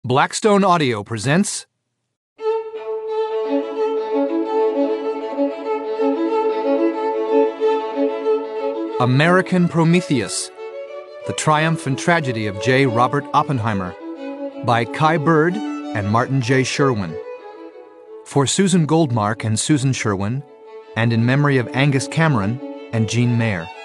Blackstone Audio presents American Prometheus, The Triumph and Tragedy of J. Robert Oppenheimer, by Kai Bird and Martin J. Sherwin. For Susan Goldmark and Susan Sherwin, and in memory of Angus Cameron and Jean Mayer.